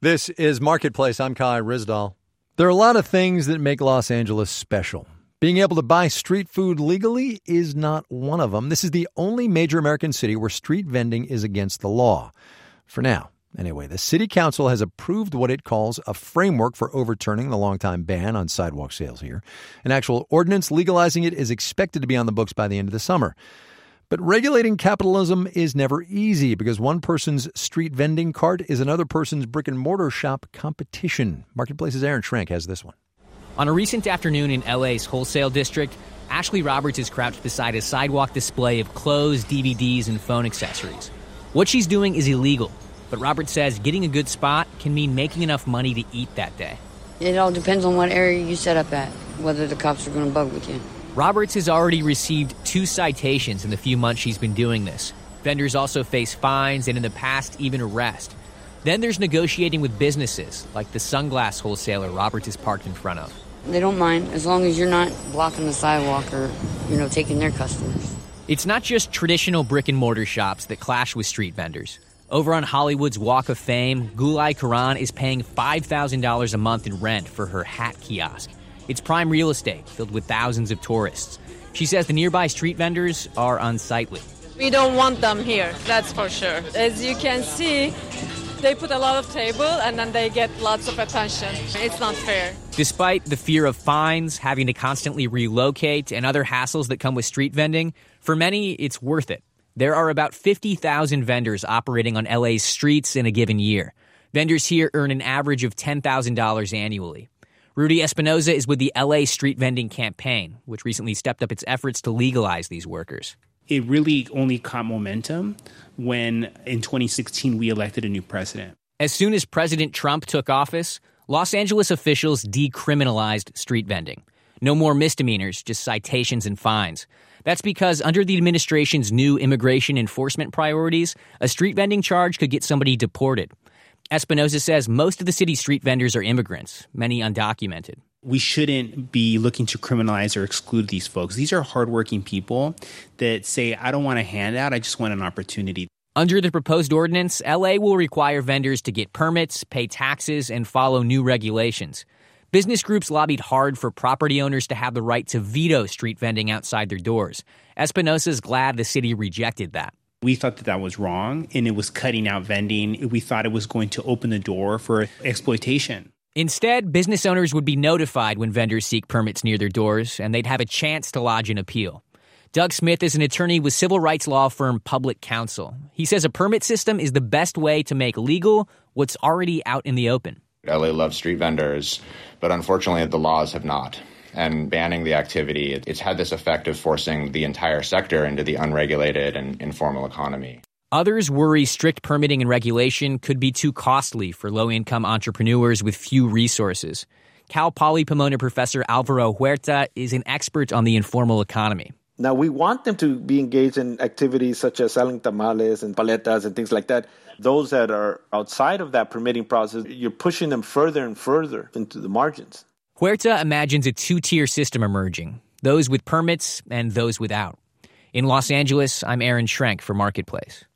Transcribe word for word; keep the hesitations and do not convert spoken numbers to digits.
This is Marketplace. I'm Kai Ryssdal. There are a lot of things that make Los Angeles special. Being able to buy street food legally is not one of them. This is the only major American city where street vending is against the law. For now. Anyway, the city council has approved what it calls a framework for overturning the longtime ban on sidewalk sales here. An actual ordinance legalizing it is expected to be on the books by the end of the summer. But regulating capitalism is never easy because one person's street vending cart is another person's brick-and-mortar shop competition. Marketplace's Aaron Schrank has this one. On a recent afternoon in L A's wholesale district, Ashley Roberts is crouched beside a sidewalk display of clothes, D V Ds, and phone accessories. What she's doing is illegal, but Roberts says getting a good spot can mean making enough money to eat that day. It all depends on what area you set up at, whether the cops are going to bug with you. Roberts has already received two citations in the few months she's been doing this. Vendors also face fines and in the past even arrest. Then there's negotiating with businesses, like the sunglass wholesaler Roberts is parked in front of. They don't mind as long as you're not blocking the sidewalk or, you know, taking their customers. It's not just traditional brick-and-mortar shops that clash with street vendors. Over on Hollywood's Walk of Fame, Gulay Karan is paying five thousand dollars a month in rent for her hat kiosk. It's prime real estate filled with thousands of tourists. She says the nearby street vendors are unsightly. We don't want them here, that's for sure. As you can see, they put a lot of table and then they get lots of attention. It's not fair. Despite the fear of fines, having to constantly relocate, and other hassles that come with street vending, for many, it's worth it. There are about fifty thousand vendors operating on L A's streets in a given year. Vendors here earn an average of ten thousand dollars annually. Rudy Espinoza is with the L A Street Vending Campaign, which recently stepped up its efforts to legalize these workers. It really only caught momentum when, in twenty sixteen, we elected a new president. As soon as President Trump took office, Los Angeles officials decriminalized street vending. No more misdemeanors, just citations and fines. That's because under the administration's new immigration enforcement priorities, a street vending charge could get somebody deported. Espinoza says most of the city's street vendors are immigrants, many undocumented. We shouldn't be looking to criminalize or exclude these folks. These are hardworking people that say, I don't want a handout, I just want an opportunity. Under the proposed ordinance, L A will require vendors to get permits, pay taxes, and follow new regulations. Business groups lobbied hard for property owners to have the right to veto street vending outside their doors. Espinoza's glad the city rejected that. We thought that that was wrong, and it was cutting out vending. We thought it was going to open the door for exploitation. Instead, business owners would be notified when vendors seek permits near their doors, and they'd have a chance to lodge an appeal. Doug Smith is an attorney with civil rights law firm Public Counsel. He says a permit system is the best way to make legal what's already out in the open. L A loves street vendors, but unfortunately the laws have not. And banning the activity, it's had this effect of forcing the entire sector into the unregulated and informal economy. Others worry strict permitting and regulation could be too costly for low-income entrepreneurs with few resources. Cal Poly Pomona professor Alvaro Huerta is an expert on the informal economy. Now, we want them to be engaged in activities such as selling tamales and paletas and things like that. Those that are outside of that permitting process, you're pushing them further and further into the margins. Huerta imagines a two-tier system emerging, those with permits and those without. In Los Angeles, I'm Aaron Schrank for Marketplace.